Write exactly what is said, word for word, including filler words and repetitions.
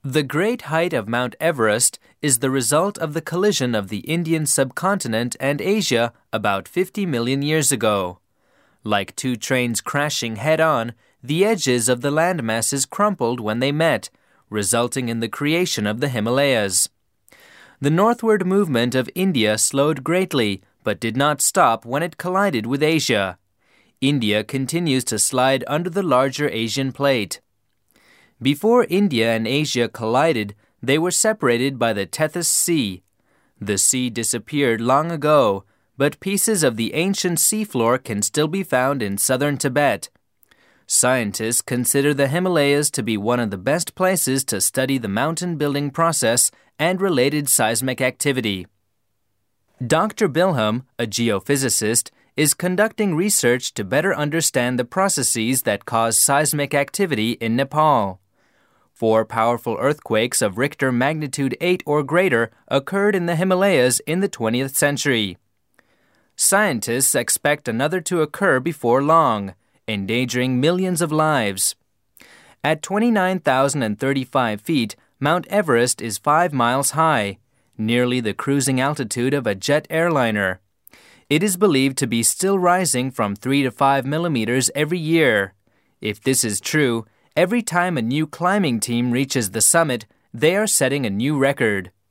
The great height of Mount Everest is the result of the collision of the Indian subcontinent and Asia about fifty million years ago. Like two trains crashing head-on, the edges of the landmasses crumpled when they met, resulting in the creation of the Himalayas. The northward movement of India slowed greatly, but did not stop when it collided with Asia. India continues to slide under the larger Asian plate. Before India and Asia collided, they were separated by the Tethys Sea. The sea disappeared long ago, but pieces of the ancient seafloor can still be found in southern Tibet. Scientists consider the Himalayas to be one of the best places to study the mountain-building process and related seismic activity. Doctor Bilham, a geophysicist, is conducting research to better understand the processes that cause seismic activity in Nepal. Four powerful earthquakes of Richter magnitude eight or greater occurred in the Himalayas in the twentieth century. Scientists expect another to occur before long, endangering millions of lives. At twenty-nine thousand thirty-five feet, Mount Everest is five miles high, nearly the cruising altitude of a jet airliner. It is believed to be still rising from three to five millimeters every year. If this is true, every time a new climbing team reaches the summit, they are setting a new record.